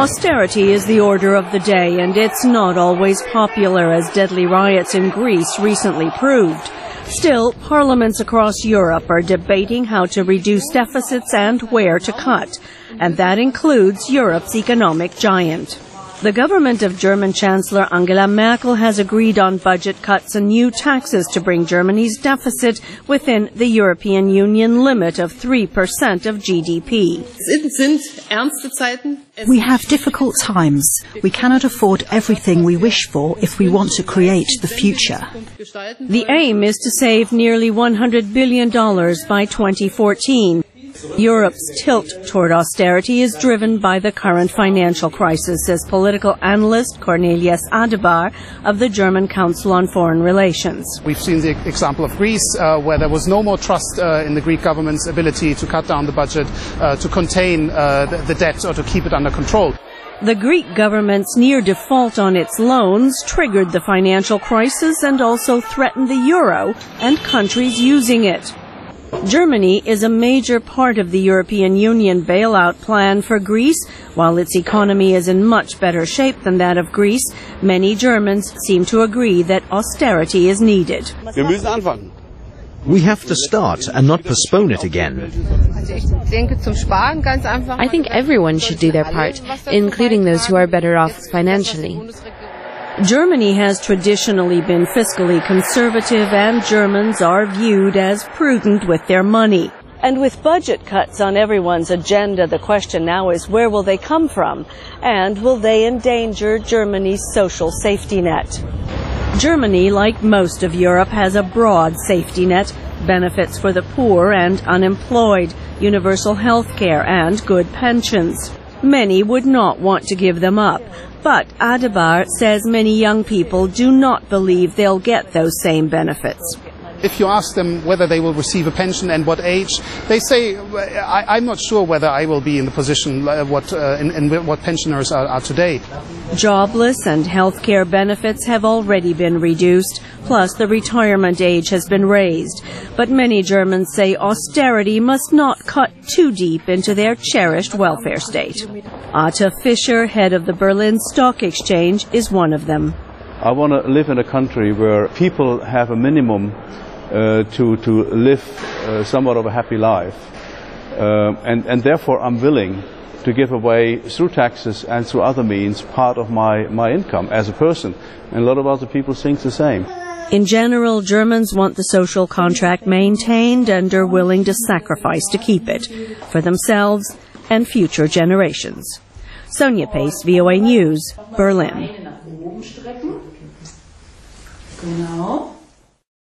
Austerity is the order of the day, and it's not always popular, as deadly riots in Greece recently proved. Still, parliaments across Europe are debating how to reduce deficits and where to cut, and that includes Europe's economic giant. The government of German Chancellor Angela Merkel has agreed on budget cuts and new taxes to bring Germany's deficit within the European Union limit of 3% of GDP. We have difficult times. We cannot afford everything we wish for if we want to create the future. The aim is to save nearly $100 billion by 2014. Europe's tilt toward austerity is driven by the current financial crisis, says political analyst Cornelius Adebar of the German Council on Foreign Relations. We've seen the example of Greece, where there was no more trust in the Greek government's ability to cut down the budget, to contain the debt or to keep it under control. The Greek government's near default on its loans triggered the financial crisis and also threatened the euro and countries using it. Germany is a major part of the European Union bailout plan for Greece. While its economy is in much better shape than that of Greece, many Germans seem to agree that austerity is needed. We have to start and not postpone it again. I think everyone should do their part, including those who are better off financially. Germany has traditionally been fiscally conservative, and Germans are viewed as prudent with their money. And with budget cuts on everyone's agenda, the question now is, where will they come from? And will they endanger Germany's social safety net? Germany, like most of Europe, has a broad safety net, benefits for the poor and unemployed, universal health care, and good pensions. Many would not want to give them up. But Adebar says many young people do not believe they'll get those same benefits. If you ask them whether they will receive a pension and what age, they say, I'm not sure whether I will be in the position what pensioners are today. Jobless and health care benefits have already been reduced, plus the retirement age has been raised. But many Germans say austerity must not cut too deep into their cherished welfare state. Atta Fischer, head of the Berlin Stock Exchange, is one of them. I want to live in a country where people have a minimum to live somewhat of a happy life. And therefore I'm willing to give away, through taxes and through other means, part of my income as a person. And a lot of other people think the same. In general, Germans want the social contract maintained and are willing to sacrifice to keep it, for themselves and future generations. Sonia Pace, VOA News, Berlin. Genau.